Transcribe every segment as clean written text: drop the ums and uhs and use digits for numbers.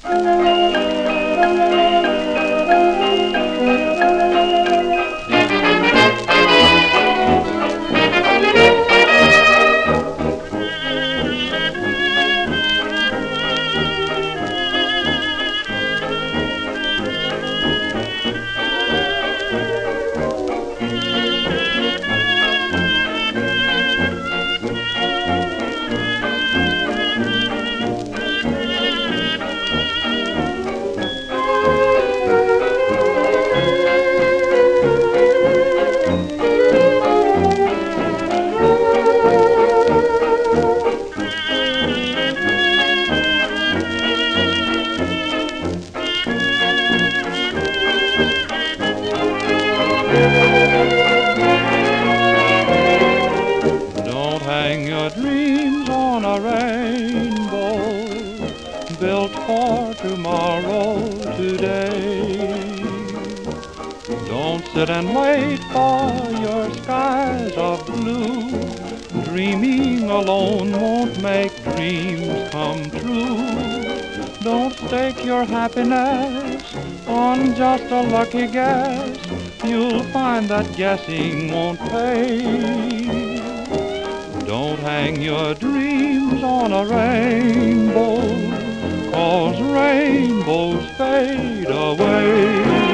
Don't hang your dreams on a rainbow built for tomorrow, today. Don't sit and wait for your skies of blue. Dreaming alone won't make dreams come true. Don't stake your happiness on just a lucky guess. You'll find that guessing won't pay. Don't hang your dreams on a rainbow, 'cause rainbows fade away.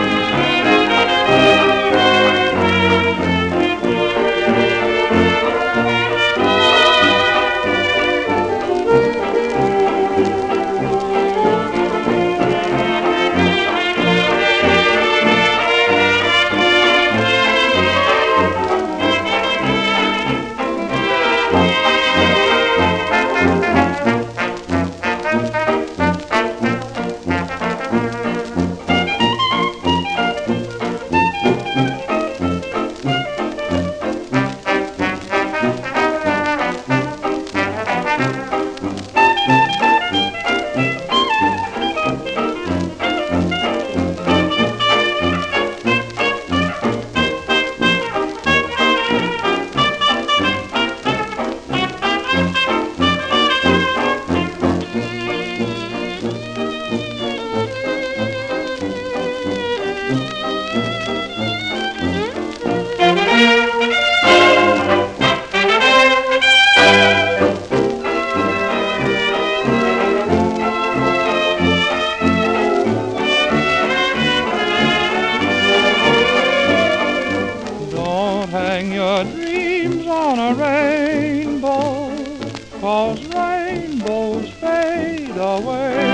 Hang your dreams on a rainbow, 'cause rainbows fade away.